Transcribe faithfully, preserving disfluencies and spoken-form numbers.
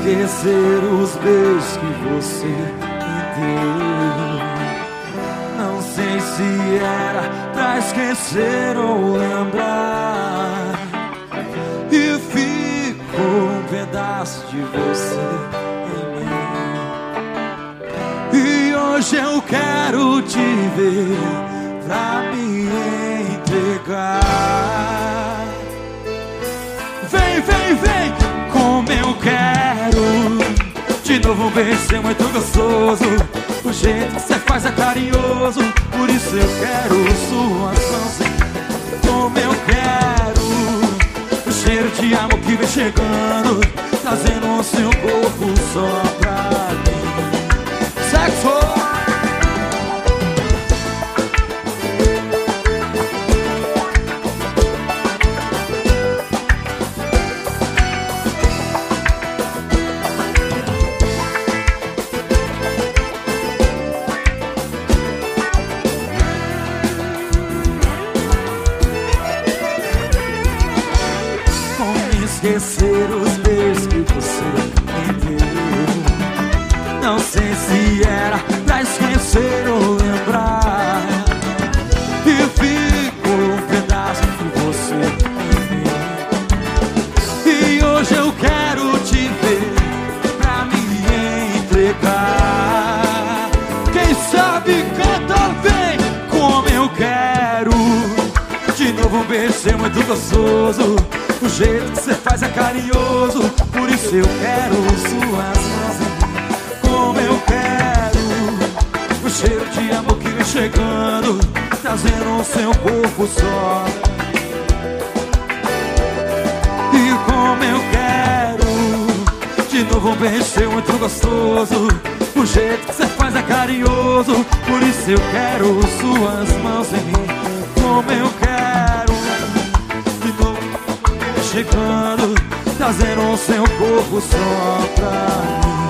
esquecer os beijos que você me deu. Não sei se era pra esquecer ou lembrar, e ficou um pedaço de você em mim. E hoje eu quero te ver pra me entregar. Vem, vem, vem, como eu quero. De novo um beijo ser muito gostoso. O jeito que você faz é carinhoso. Por isso eu quero suas mãos. Como eu quero. O cheiro de amor que vem chegando, trazendo o seu corpo só pra mim. Sexo! Esquecer os beijos que você me deu. Não sei se era pra esquecer ou lembrar, e ficou um pedaço de você em mim. E hoje eu quero te ver pra me entregar. Quem sabe canta bem como eu quero. De novo um beijo ser muito gostoso. O jeito que você faz é carinhoso. Por isso eu quero suas mãos. Como eu quero. O cheiro de amor que vem chegando, trazendo o seu corpo só. E como eu quero. De novo um beijo seu muito gostoso. O jeito que você faz é carinhoso. Por isso eu quero suas mãos em mim. Como eu quero. De novo chegando, trazendo o seu corpo só pra mim.